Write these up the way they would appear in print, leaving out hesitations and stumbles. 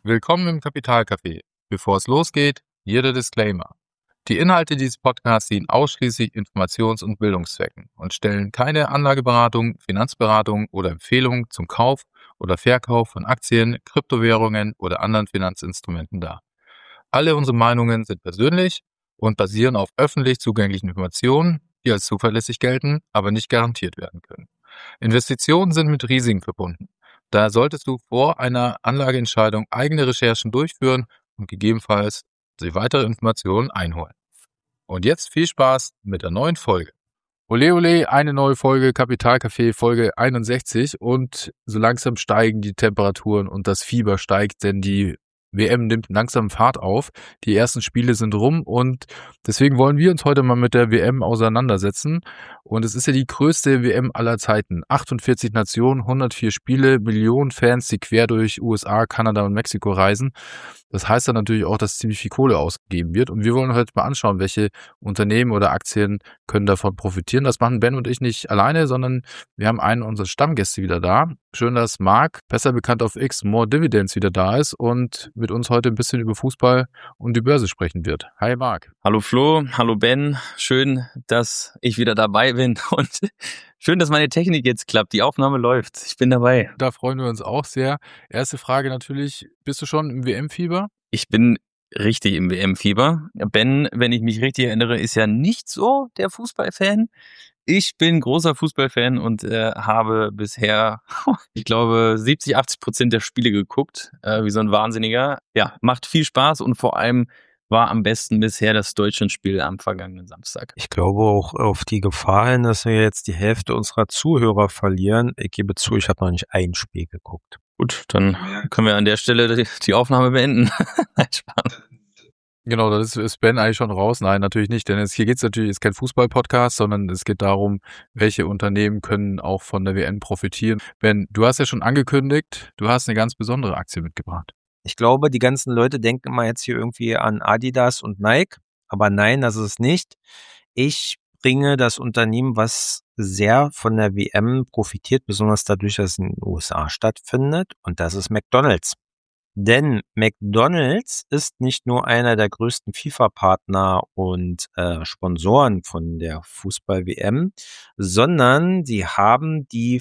Willkommen im Kapitalcafé. Bevor es losgeht, hier der Disclaimer. Die Inhalte dieses Podcasts dienen ausschließlich Informations- und Bildungszwecken und stellen keine Anlageberatung, Finanzberatung oder Empfehlung zum Kauf oder Verkauf von Aktien, Kryptowährungen oder anderen Finanzinstrumenten dar. Alle unsere Meinungen sind persönlich und basieren auf öffentlich zugänglichen Informationen, die als zuverlässig gelten, aber nicht garantiert werden können. Investitionen sind mit Risiken verbunden. Daher solltest du vor einer Anlageentscheidung eigene Recherchen durchführen und gegebenenfalls sich weitere Informationen einholen. Und jetzt viel Spaß mit der neuen Folge. Ole ole, eine neue Folge Kapitalcafé, Folge 61 und so langsam steigen die Temperaturen und das Fieber steigt, denn die WM nimmt langsam Fahrt auf. Die ersten Spiele sind rum und deswegen wollen wir uns heute mal mit der WM auseinandersetzen. Und es ist ja die größte WM aller Zeiten. 48 Nationen, 104 Spiele, Millionen Fans, die quer durch USA, Kanada und Mexiko reisen. Das heißt dann natürlich auch, dass ziemlich viel Kohle ausgegeben wird. Und wir wollen heute mal anschauen, welche Unternehmen oder Aktien können davon profitieren. Das machen Ben und ich nicht alleine, sondern wir haben einen unserer Stammgäste wieder da. Schön, dass Marc, besser bekannt auf X, More Dividends, wieder da ist und mit uns heute ein bisschen über Fußball und die Börse sprechen wird. Hi Marc. Hallo Flo, hallo Ben. Schön, dass ich wieder dabei bin und schön, dass meine Technik jetzt klappt. Die Aufnahme läuft. Ich bin dabei. Da freuen wir uns auch sehr. Erste Frage natürlich, bist du schon im WM-Fieber? Ich bin richtig im WM-Fieber. Ben, wenn ich mich richtig erinnere, ist ja nicht so der Fußballfan. Ich bin großer Fußballfan und habe bisher, ich glaube, 70-80% der Spiele geguckt, wie so ein Wahnsinniger. Ja, macht viel Spaß und vor allem war am besten bisher das Deutschlandspiel am vergangenen Samstag. Ich glaube auch auf die Gefahr hin, dass wir jetzt die Hälfte unserer Zuhörer verlieren. Ich gebe zu, ich habe noch nicht ein Spiel geguckt. Gut, dann können wir an der Stelle die Aufnahme beenden. Nein, Spaß. Genau, das ist Ben eigentlich schon raus. Nein, natürlich nicht, denn hier geht es natürlich, ist kein Fußball-Podcast, sondern es geht darum, welche Unternehmen können auch von der WM profitieren. Ben, du hast ja schon angekündigt, du hast eine ganz besondere Aktie mitgebracht. Ich glaube, die ganzen Leute denken immer jetzt hier irgendwie an Adidas und Nike, aber nein, das ist es nicht. Ich bringe das Unternehmen, was sehr von der WM profitiert, besonders dadurch, dass es in den USA stattfindet, und das ist McDonald's. Denn McDonald's ist nicht nur einer der größten FIFA-Partner und Sponsoren von der Fußball-WM, sondern sie haben die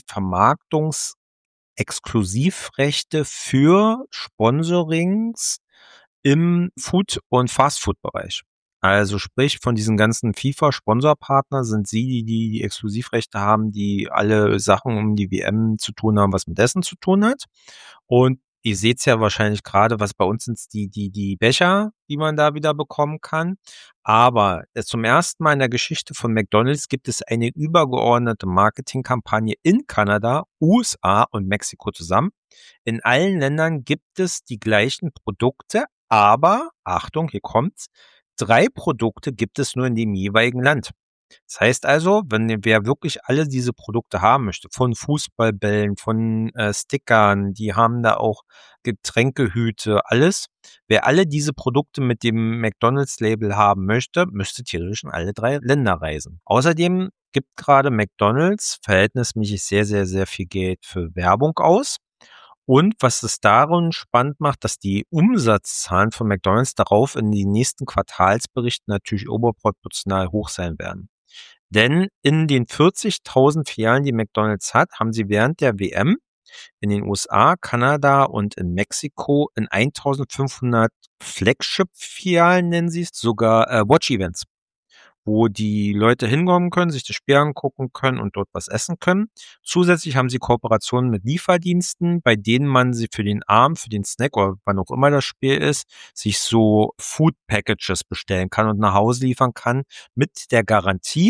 Vermarktungsexklusivrechte für Sponsorings im Food- und Fastfood-Bereich. Also sprich, von diesen ganzen FIFA-Sponsorpartner sind sie, die Exklusivrechte haben, die alle Sachen um die WM zu tun haben, was mit Essen zu tun hat. Und ihr seht's ja wahrscheinlich gerade, was bei uns sind die Becher, die man da wieder bekommen kann. Aber zum ersten Mal in der Geschichte von McDonald's gibt es eine übergeordnete Marketingkampagne in Kanada, USA und Mexiko zusammen. In allen Ländern gibt es die gleichen Produkte, aber, Achtung, hier kommt's, 3 Produkte gibt es nur in dem jeweiligen Land. Das heißt also, wer wirklich alle diese Produkte haben möchte, von Fußballbällen, von Stickern, die haben da auch Getränkehüte, alles. Wer alle diese Produkte mit dem McDonald's-Label haben möchte, müsste theoretisch in alle 3 Länder reisen. Außerdem gibt gerade McDonald's verhältnismäßig sehr, sehr, sehr viel Geld für Werbung aus. Und was es darin spannend macht, dass die Umsatzzahlen von McDonald's darauf in den nächsten Quartalsberichten natürlich überproportional hoch sein werden. Denn in den 40.000 Filialen, die McDonald's hat, haben sie während der WM in den USA, Kanada und in Mexiko in 1.500 Flagship-Filialen, nennen sie es, sogar Watch-Events, wo die Leute hinkommen können, sich das Spiel angucken können und dort was essen können. Zusätzlich haben sie Kooperationen mit Lieferdiensten, bei denen man sie für den Abend, für den Snack oder wann auch immer das Spiel ist, sich so Food Packages bestellen kann und nach Hause liefern kann mit der Garantie,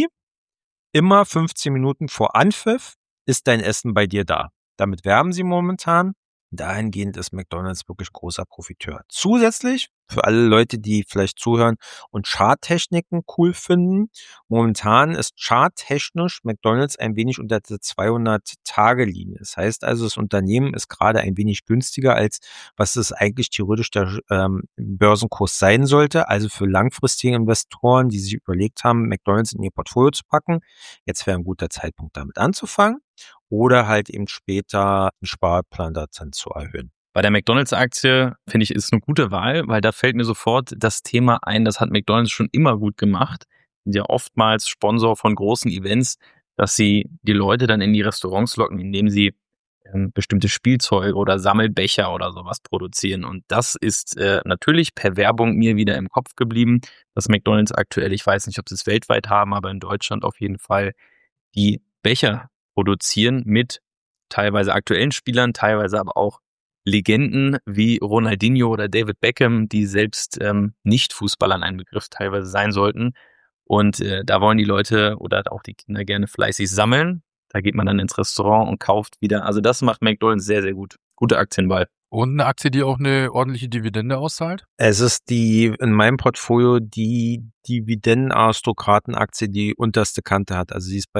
immer 15 Minuten vor Anpfiff ist dein Essen bei dir da. Damit werben sie momentan. Dahingehend ist McDonald's wirklich großer Profiteur. Zusätzlich, für alle Leute, die vielleicht zuhören und Charttechniken cool finden, momentan ist charttechnisch McDonald's ein wenig unter der 200-Tage-Linie. Das heißt also, das Unternehmen ist gerade ein wenig günstiger, als was es eigentlich theoretisch der Börsenkurs sein sollte. Also für langfristige Investoren, die sich überlegt haben, McDonald's in ihr Portfolio zu packen, jetzt wäre ein guter Zeitpunkt, damit anzufangen. Oder halt eben später einen Sparplan dazu zu erhöhen. Bei der McDonald's-Aktie, finde ich, ist eine gute Wahl, weil da fällt mir sofort das Thema ein, das hat McDonald's schon immer gut gemacht. Sind ja oftmals Sponsor von großen Events, dass sie die Leute dann in die Restaurants locken, indem sie bestimmte Spielzeuge oder Sammelbecher oder sowas produzieren. Und das ist natürlich per Werbung mir wieder im Kopf geblieben, dass McDonald's aktuell, ich weiß nicht, ob sie es weltweit haben, aber in Deutschland auf jeden Fall die Becher produzieren mit teilweise aktuellen Spielern, teilweise aber auch Legenden wie Ronaldinho oder David Beckham, die selbst nicht Fußballern ein Begriff teilweise sein sollten. Und da wollen die Leute oder auch die Kinder gerne fleißig sammeln. Da geht man dann ins Restaurant und kauft wieder. Also das macht McDonald's sehr, sehr gut. Gute Aktienwahl. Und eine Aktie, die auch eine ordentliche Dividende auszahlt? Es ist in meinem Portfolio die Dividendenaristokratenaktie, die unterste Kante hat. Also sie ist bei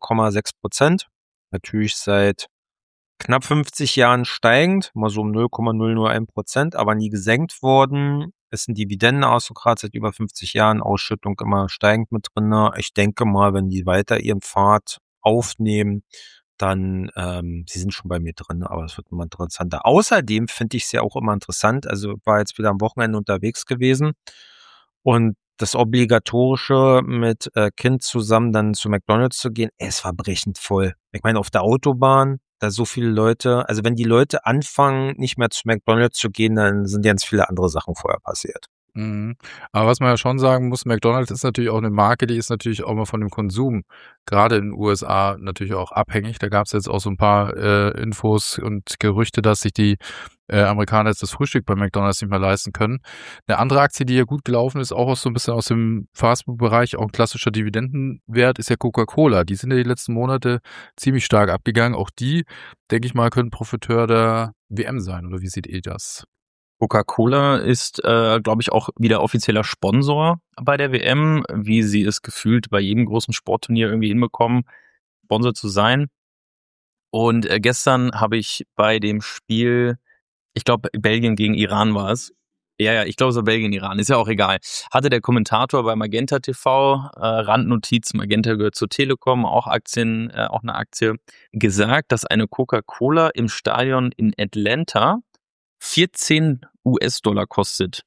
2,6%. Natürlich seit knapp 50 Jahren steigend, mal so um 0,001%, aber nie gesenkt worden. Ist ein Dividendenaristokrat seit über 50 Jahren, Ausschüttung immer steigend mit drin. Ich denke mal, wenn die weiter ihren Pfad aufnehmen, dann, sie sind schon bei mir drin, aber es wird immer interessanter. Außerdem finde ich es ja auch immer interessant, also war jetzt wieder am Wochenende unterwegs gewesen und das Obligatorische mit Kind zusammen dann zu McDonald's zu gehen, es war brechend voll. Ich meine, auf der Autobahn, da so viele Leute, also wenn die Leute anfangen, nicht mehr zu McDonald's zu gehen, dann sind ganz viele andere Sachen vorher passiert. Mhm. Aber was man ja schon sagen muss, McDonald's ist natürlich auch eine Marke, die ist natürlich auch mal von dem Konsum, gerade in den USA, natürlich auch abhängig. Da gab es jetzt auch so ein paar Infos und Gerüchte, dass sich die Amerikaner jetzt das Frühstück bei McDonald's nicht mehr leisten können. Eine andere Aktie, die ja gut gelaufen ist, auch so ein bisschen aus dem Fastfood-Bereich, auch ein klassischer Dividendenwert, ist ja Coca-Cola. Die sind ja die letzten Monate ziemlich stark abgegangen. Auch die, denke ich mal, können Profiteur der WM sein. Oder wie seht ihr das? Coca-Cola ist, glaube ich, auch wieder offizieller Sponsor bei der WM, wie sie es gefühlt bei jedem großen Sportturnier irgendwie hinbekommen, Sponsor zu sein. Und gestern habe ich bei dem Spiel, ich glaube, Belgien gegen Iran war es. Ja, ich glaube, es war Belgien-Iran, ist ja auch egal. Hatte der Kommentator bei Magenta TV, Randnotiz, Magenta gehört zur Telekom, auch Aktien, auch eine Aktie, gesagt, dass eine Coca-Cola im Stadion in Atlanta 14 US-Dollar kostet.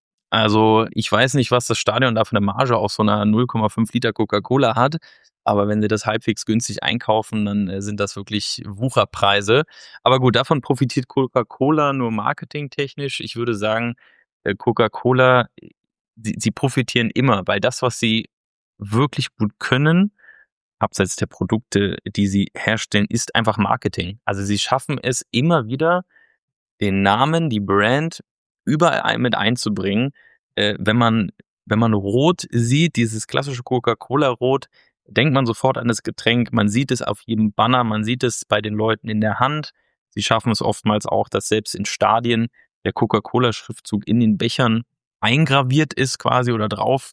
Also ich weiß nicht, was das Stadion da für eine Marge auf so einer 0,5 Liter Coca-Cola hat, aber wenn sie das halbwegs günstig einkaufen, dann sind das wirklich Wucherpreise. Aber gut, davon profitiert Coca-Cola nur marketingtechnisch. Ich würde sagen, Coca-Cola, sie profitieren immer, weil das, was sie wirklich gut können, abseits der Produkte, die sie herstellen, ist einfach Marketing. Also sie schaffen es immer wieder, den Namen, die Brand überall mit einzubringen. Wenn man Rot sieht, dieses klassische Coca-Cola-Rot, denkt man sofort an das Getränk. Man sieht es auf jedem Banner, man sieht es bei den Leuten in der Hand. Sie schaffen es oftmals auch, dass selbst in Stadien der Coca-Cola-Schriftzug in den Bechern eingraviert ist quasi oder drauf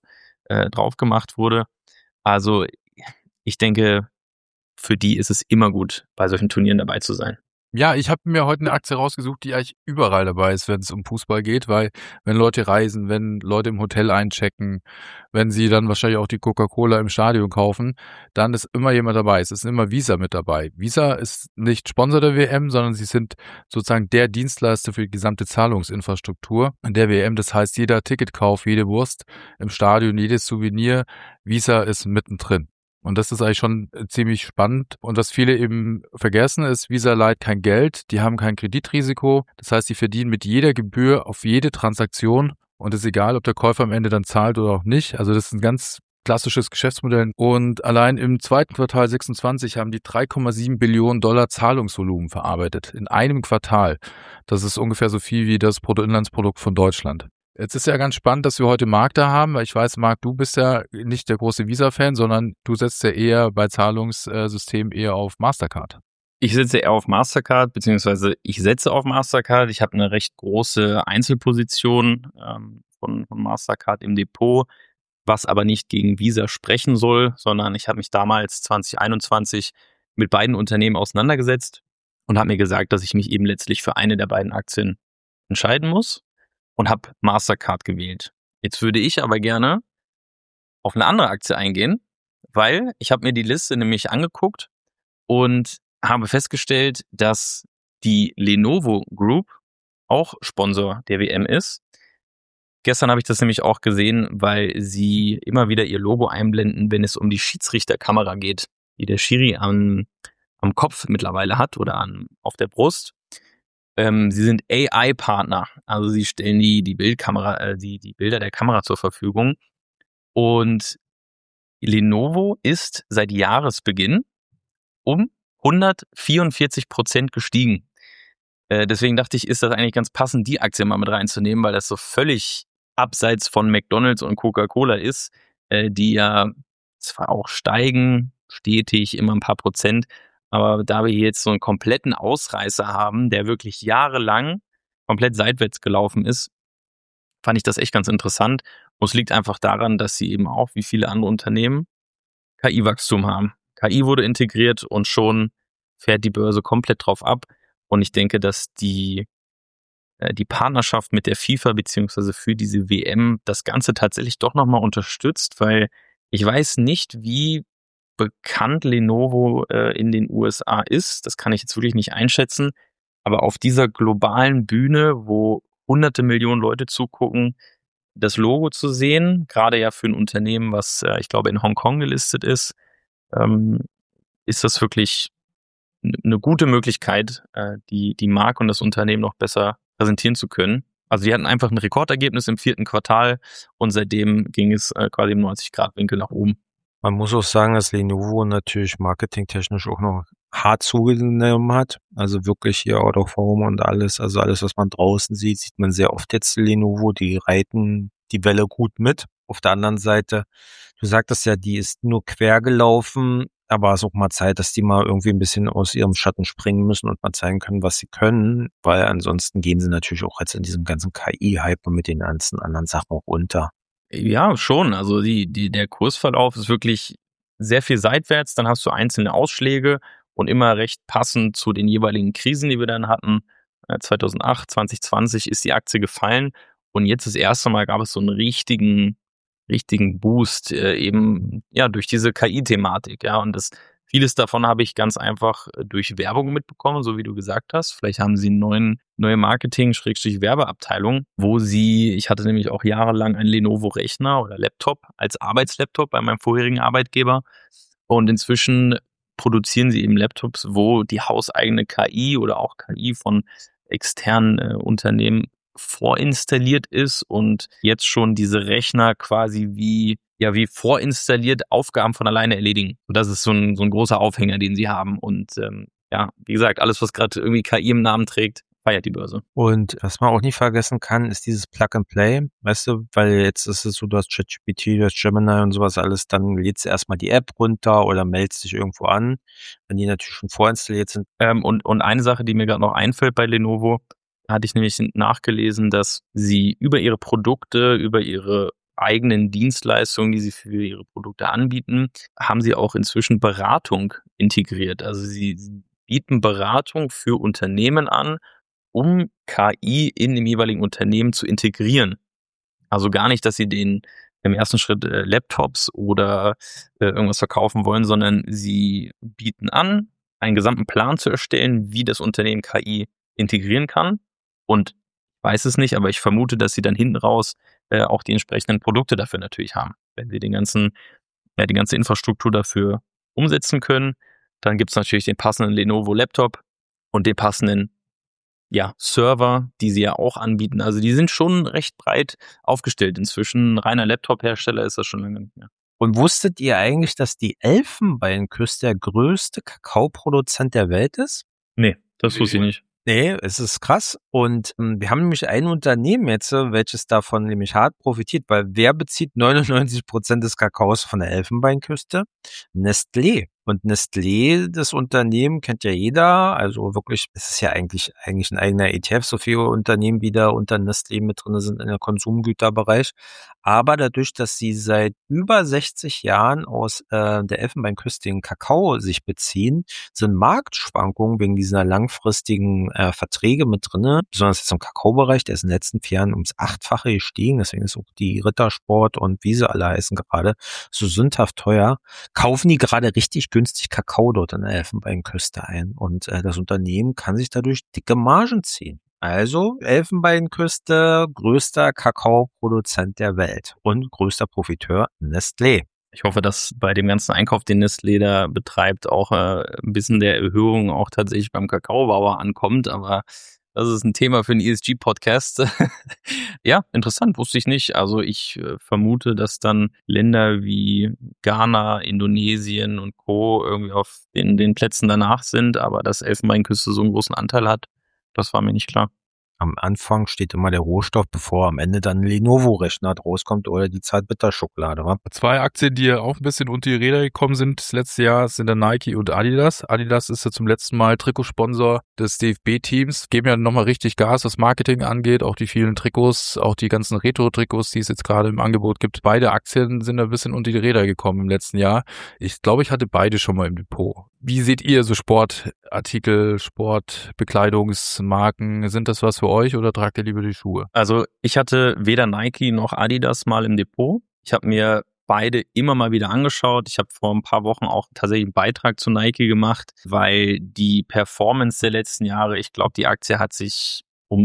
gemacht wurde. Also ich denke, für die ist es immer gut, bei solchen Turnieren dabei zu sein. Ja, ich habe mir heute eine Aktie rausgesucht, die eigentlich überall dabei ist, wenn es um Fußball geht, weil wenn Leute reisen, wenn Leute im Hotel einchecken, wenn sie dann wahrscheinlich auch die Coca-Cola im Stadion kaufen, dann ist immer jemand dabei. Es ist immer Visa mit dabei. Visa ist nicht Sponsor der WM, sondern sie sind sozusagen der Dienstleister für die gesamte Zahlungsinfrastruktur an der WM. Das heißt, jeder Ticketkauf, jede Wurst im Stadion, jedes Souvenir, Visa ist mittendrin. Und das ist eigentlich schon ziemlich spannend. Und was viele eben vergessen ist, Visa leiht kein Geld, die haben kein Kreditrisiko. Das heißt, die verdienen mit jeder Gebühr auf jede Transaktion. Und es ist egal, ob der Käufer am Ende dann zahlt oder auch nicht. Also das ist ein ganz klassisches Geschäftsmodell. Und allein im zweiten Quartal 26 haben die 3,7 Billionen Dollar Zahlungsvolumen verarbeitet. In einem Quartal. Das ist ungefähr so viel wie das Bruttoinlandsprodukt von Deutschland. Jetzt ist ja ganz spannend, dass wir heute Marc da haben, weil ich weiß, Marc, du bist ja nicht der große Visa-Fan, sondern du setzt ja eher bei Zahlungssystemen eher auf Mastercard. Ich setze eher auf Mastercard, beziehungsweise ich setze auf Mastercard. Ich habe eine recht große Einzelposition von Mastercard im Depot, was aber nicht gegen Visa sprechen soll, sondern ich habe mich damals 2021 mit beiden Unternehmen auseinandergesetzt und habe mir gesagt, dass ich mich eben letztlich für eine der beiden Aktien entscheiden muss. Und habe Mastercard gewählt. Jetzt würde ich aber gerne auf eine andere Aktie eingehen, weil ich habe mir die Liste nämlich angeguckt und habe festgestellt, dass die Lenovo Group auch Sponsor der WM ist. Gestern habe ich das nämlich auch gesehen, weil sie immer wieder ihr Logo einblenden, wenn es um die Schiedsrichterkamera geht, die der Schiri am Kopf mittlerweile hat oder auf der Brust. Sie sind AI-Partner, also sie stellen die Bildkamera, die Bilder der Kamera zur Verfügung. Und Lenovo ist seit Jahresbeginn um 144% gestiegen. Deswegen dachte ich, ist das eigentlich ganz passend, die Aktie mal mit reinzunehmen, weil das so völlig abseits von McDonald's und Coca-Cola ist, die ja zwar auch steigen, stetig immer ein paar Prozent, aber da wir hier jetzt so einen kompletten Ausreißer haben, der wirklich jahrelang komplett seitwärts gelaufen ist, fand ich das echt ganz interessant. Und es liegt einfach daran, dass sie eben auch, wie viele andere Unternehmen, KI-Wachstum haben. KI wurde integriert und schon fährt die Börse komplett drauf ab. Und ich denke, dass die Partnerschaft mit der FIFA beziehungsweise für diese WM das Ganze tatsächlich doch nochmal unterstützt, weil ich weiß nicht, wie bekannt Lenovo in den USA ist. Das kann ich jetzt wirklich nicht einschätzen. Aber auf dieser globalen Bühne, wo hunderte Millionen Leute zugucken, das Logo zu sehen, gerade ja für ein Unternehmen, was ich glaube in Hongkong gelistet ist das wirklich eine gute Möglichkeit, die Marke und das Unternehmen noch besser präsentieren zu können. Also die hatten einfach ein Rekordergebnis im 4. Quartal und seitdem ging es quasi im 90-Grad-Winkel nach oben. Man muss auch sagen, dass Lenovo natürlich marketingtechnisch auch noch hart zugenommen hat. Also wirklich hier Out of Home und alles, also alles, was man draußen sieht, sieht man sehr oft jetzt Lenovo. Die reiten die Welle gut mit. Auf der anderen Seite, du sagtest ja, die ist nur quer gelaufen, aber es ist auch mal Zeit, dass die mal irgendwie ein bisschen aus ihrem Schatten springen müssen und mal zeigen können, was sie können, weil ansonsten gehen sie natürlich auch jetzt in diesem ganzen KI-Hype und mit den ganzen anderen Sachen auch unter. Ja, schon. Also der Kursverlauf ist wirklich sehr viel seitwärts. Dann hast du einzelne Ausschläge und immer recht passend zu den jeweiligen Krisen, die wir dann hatten. 2008, 2020 ist die Aktie gefallen und jetzt das erste Mal gab es so einen richtigen Boost eben ja durch diese KI-Thematik. Ja, und vieles davon habe ich ganz einfach durch Werbung mitbekommen, so wie du gesagt hast. Vielleicht haben sie eine neue Marketing-Werbeabteilung, wo ich hatte nämlich auch jahrelang einen Lenovo-Rechner oder Laptop als Arbeitslaptop bei meinem vorherigen Arbeitgeber. Und inzwischen produzieren sie eben Laptops, wo die hauseigene KI oder auch KI von externen Unternehmen vorinstalliert ist und jetzt schon diese Rechner quasi wie vorinstalliert Aufgaben von alleine erledigen. Und das ist so ein großer Aufhänger, den sie haben. Und wie gesagt, alles, was gerade irgendwie KI im Namen trägt, feiert die Börse. Und was man auch nicht vergessen kann, ist dieses Plug-and-Play, weißt du, weil jetzt ist es so, du hast ChatGPT, du hast Gemini und sowas alles, dann lädst du erstmal die App runter oder meldest dich irgendwo an, wenn die natürlich schon vorinstalliert sind. Und eine Sache, die mir gerade noch einfällt bei Lenovo, hatte ich nämlich nachgelesen, dass sie über ihre Produkte, über ihre eigenen Dienstleistungen, die sie für ihre Produkte anbieten, haben sie auch inzwischen Beratung integriert. Also sie bieten Beratung für Unternehmen an, um KI in dem jeweiligen Unternehmen zu integrieren. Also gar nicht, dass sie denen im ersten Schritt Laptops oder irgendwas verkaufen wollen, sondern sie bieten an, einen gesamten Plan zu erstellen, wie das Unternehmen KI integrieren kann. Und ich weiß es nicht, aber ich vermute, dass sie dann hinten raus auch die entsprechenden Produkte dafür natürlich haben. Wenn sie die ganze Infrastruktur dafür umsetzen können, dann gibt es natürlich den passenden Lenovo Laptop und den passenden Server, die sie ja auch anbieten. Also die sind schon recht breit aufgestellt inzwischen. Ein reiner Laptop-Hersteller ist das schon lange nicht mehr. Und wusstet ihr eigentlich, dass die Elfenbeinküste der größte Kakaoproduzent der Welt ist? Nee, das wusste ich nicht. Nee, es ist krass. Und wir haben nämlich ein Unternehmen jetzt, welches davon nämlich hart profitiert, weil wer bezieht 99% des Kakaos von der Elfenbeinküste? Nestlé. Und Nestlé, das Unternehmen, kennt ja jeder. Also wirklich, es ist ja eigentlich ein eigener ETF, so viele Unternehmen, wie da unter Nestlé mit drin sind in der Konsumgüterbereich. Aber dadurch, dass sie seit über 60 Jahren aus der Elfenbeinküste den Kakao sich beziehen, sind Marktschwankungen wegen dieser langfristigen Verträge mit drinne, besonders jetzt im Kakaobereich, der ist in den letzten 4 Jahren ums 8-fache gestiegen, deswegen ist auch die Rittersport und wie sie alle heißen gerade so sündhaft teuer, kaufen die gerade richtig günstig Kakao dort in der Elfenbeinküste ein und das Unternehmen kann sich dadurch dicke Margen ziehen. Also Elfenbeinküste, größter Kakaoproduzent der Welt und größter Profiteur Nestlé. Ich hoffe, dass bei dem ganzen Einkauf, den Nestlé da betreibt, auch ein bisschen der Erhöhung auch tatsächlich beim Kakaobauer ankommt. Aber das ist ein Thema für einen ESG-Podcast. Ja, interessant, wusste ich nicht. Also ich vermute, dass dann Länder wie Ghana, Indonesien und Co. irgendwie auf den Plätzen danach sind, aber dass Elfenbeinküste so einen großen Anteil hat, das war mir nicht klar. Am Anfang steht immer der Rohstoff, bevor am Ende dann ein Lenovo-Rechner rauskommt oder die Zartbitterschokolade. Wa? 2 Aktien, die ja auch ein bisschen unter die Räder gekommen sind das letzte Jahr, sind dann Nike und Adidas. Adidas ist ja zum letzten Mal Trikotsponsor des DFB-Teams. Geben ja nochmal richtig Gas, was Marketing angeht. Auch die vielen Trikots, auch die ganzen Retro-Trikots, die es jetzt gerade im Angebot gibt. Beide Aktien sind ein bisschen unter die Räder gekommen im letzten Jahr. Ich glaube, ich hatte beide schon mal im Depot. Wie seht ihr so Sportartikel, Sportbekleidungsmarken? Sind das was für euch oder tragt ihr lieber die Schuhe? Also ich hatte weder Nike noch Adidas mal im Depot. Ich habe mir beide immer mal wieder angeschaut. Ich habe vor ein paar Wochen auch tatsächlich einen Beitrag zu Nike gemacht, weil die Performance der letzten Jahre, ich glaube, die Aktie hat sich um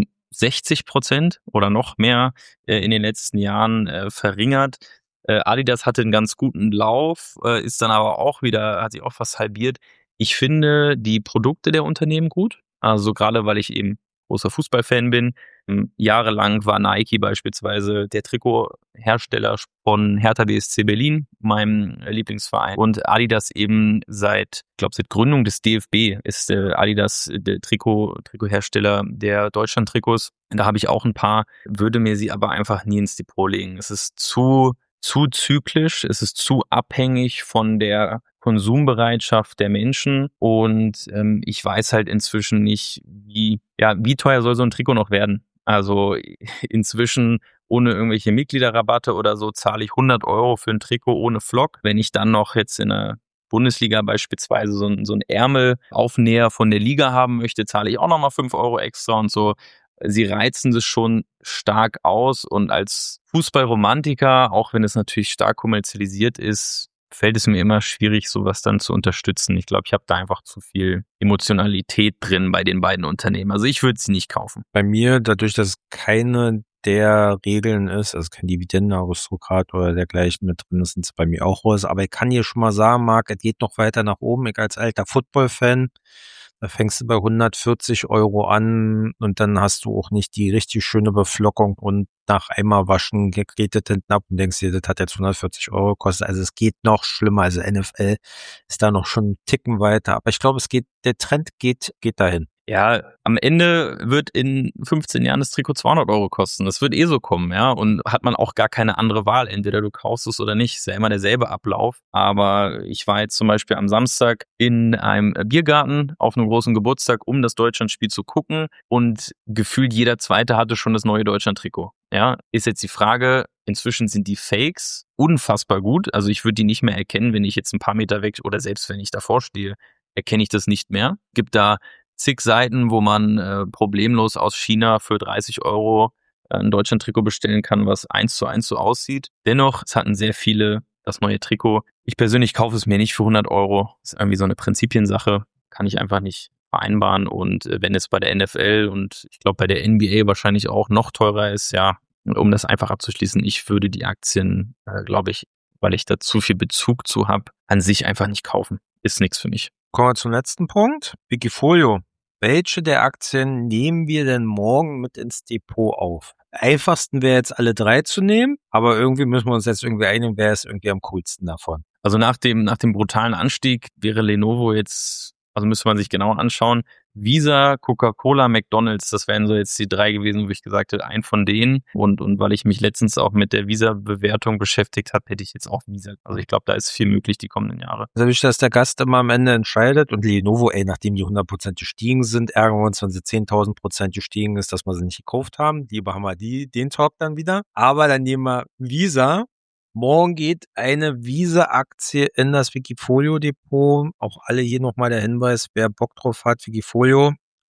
60% oder noch mehr in den letzten Jahren verringert. Adidas hatte einen ganz guten Lauf, ist dann aber auch wieder, hat sich auch fast halbiert. Ich finde die Produkte der Unternehmen gut. Also gerade, weil ich eben großer Fußballfan bin. Jahrelang war Nike beispielsweise der Trikothersteller von Hertha BSC Berlin, meinem Lieblingsverein. Und Adidas eben seit Gründung des DFB ist Adidas der Trikothersteller der Deutschland-Trikots. Da habe ich auch ein paar, würde mir sie aber einfach nie ins Depot legen. Es ist zu zyklisch, es ist zu abhängig von der Konsumbereitschaft der Menschen und ich weiß halt inzwischen nicht, wie teuer soll so ein Trikot noch werden. Also inzwischen ohne irgendwelche Mitgliederrabatte oder so zahle ich 100 € für ein Trikot ohne Flock. Wenn ich dann noch jetzt in der Bundesliga beispielsweise so ein Ärmelaufnäher von der Liga haben möchte, zahle ich auch nochmal 5 € extra und so. Sie reizen das schon stark aus und als Fußballromantiker, auch wenn es natürlich stark kommerzialisiert ist, fällt es mir immer schwierig, sowas dann zu unterstützen. Ich glaube, ich habe da einfach zu viel Emotionalität drin bei den beiden Unternehmen. Also ich würde sie nicht kaufen. Bei mir, dadurch, dass es keine der Regeln ist, also kein Dividendenaristokrat oder dergleichen mit drin ist, sind es bei mir auch raus. Aber ich kann hier schon mal sagen, Marc, es geht noch weiter nach oben. Ich als alter Football-Fan, da fängst du bei 140 € an und dann hast du auch nicht die richtig schöne Beflockung und nach einmal waschen geht das hinten ab und denkst dir, das hat jetzt 140 € gekostet. Also es geht noch schlimmer. Also NFL ist da noch schon einen Ticken weiter. Aber ich glaube, der Trend geht dahin. Ja, am Ende wird in 15 Jahren das Trikot 200 € kosten. Das wird so kommen, ja. Und hat man auch gar keine andere Wahl. Entweder du kaufst es oder nicht. Ist ja immer derselbe Ablauf. Aber ich war jetzt zum Beispiel am Samstag in einem Biergarten auf einem großen Geburtstag, um das Deutschlandspiel zu gucken. Und gefühlt jeder Zweite hatte schon das neue Deutschland-Trikot. Ja, ist jetzt die Frage, inzwischen sind die Fakes unfassbar gut. Also ich würde die nicht mehr erkennen, wenn ich jetzt ein paar Meter weg oder selbst wenn ich davor stehe, erkenne ich das nicht mehr. Gibt da zig Seiten, wo man problemlos aus China für 30 € ein Deutschland-Trikot bestellen kann, was 1:1 so aussieht. Dennoch, es hatten sehr viele das neue Trikot. Ich persönlich kaufe es mir nicht für 100 €. Das ist irgendwie so eine Prinzipiensache. Kann ich einfach nicht vereinbaren. Und wenn es bei der NFL und ich glaube bei der NBA wahrscheinlich auch noch teurer ist, ja, um das einfach abzuschließen, ich würde die Aktien, glaube ich, weil ich da zu viel Bezug zu habe, an sich einfach nicht kaufen. Ist nichts für mich. Kommen wir zum letzten Punkt. Wikifolio. Welche der Aktien nehmen wir denn morgen mit ins Depot auf? Einfachsten wäre jetzt alle 3 zu nehmen, aber irgendwie müssen wir uns jetzt irgendwie einigen, wer ist irgendwie am coolsten davon. Also nach dem brutalen Anstieg wäre Lenovo jetzt, also müsste man sich genauer anschauen, Visa, Coca-Cola, McDonald's, das wären so jetzt die 3 gewesen, wo ich gesagt hätte, ein von denen. Und weil ich mich letztens auch mit der Visa-Bewertung beschäftigt habe, hätte ich jetzt auch Visa. Also ich glaube, da ist viel möglich die kommenden Jahre. Dadurch, dass der Gast immer am Ende entscheidet und Lenovo, nachdem die 100% gestiegen sind, ärgern wir uns, wenn sie 10.000% gestiegen ist, dass wir sie nicht gekauft haben. Lieber haben wir den Talk dann wieder. Aber dann nehmen wir Visa. Morgen geht eine Visa-Aktie in das Wikifolio-Depot. Auch alle hier nochmal der Hinweis, wer Bock drauf hat, Wikifolio,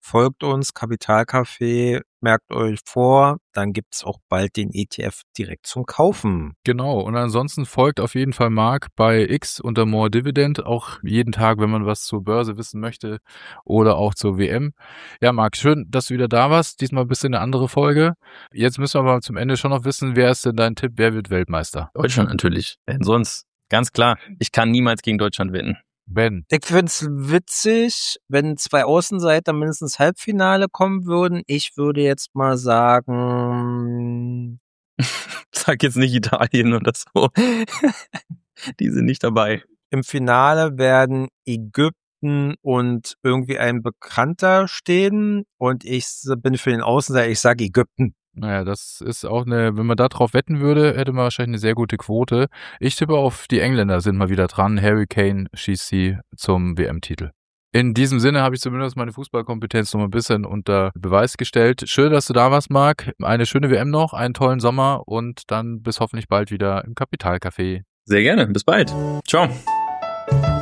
folgt uns, Kapitalcafé, merkt euch vor, dann gibt's auch bald den ETF direkt zum Kaufen. Genau, und ansonsten folgt auf jeden Fall Marc bei X unter More Dividend, auch jeden Tag, wenn man was zur Börse wissen möchte oder auch zur WM. Ja, Marc, schön, dass du wieder da warst, diesmal ein bisschen eine andere Folge. Jetzt müssen wir aber zum Ende schon noch wissen, wer ist denn dein Tipp, wer wird Weltmeister? Deutschland natürlich. Denn sonst, ganz klar, ich kann niemals gegen Deutschland wetten. Ben. Ich find's witzig, wenn 2 Außenseiter mindestens Halbfinale kommen würden. Ich würde jetzt mal sagen, Sag jetzt nicht Italien oder so. Die sind nicht dabei. im Finale werden Ägypten und irgendwie ein Bekannter stehen und ich bin für den Außenseiter, ich sage Ägypten. Naja, das ist auch wenn man da drauf wetten würde, hätte man wahrscheinlich eine sehr gute Quote. Ich tippe auf die Engländer sind mal wieder dran. Harry Kane schießt sie zum WM-Titel. In diesem Sinne habe ich zumindest meine Fußballkompetenz noch ein bisschen unter Beweis gestellt. Schön, dass du da warst, Marc. Eine schöne WM noch, einen tollen Sommer und dann bis hoffentlich bald wieder im Kapitalcafé. Sehr gerne. Bis bald. Ciao.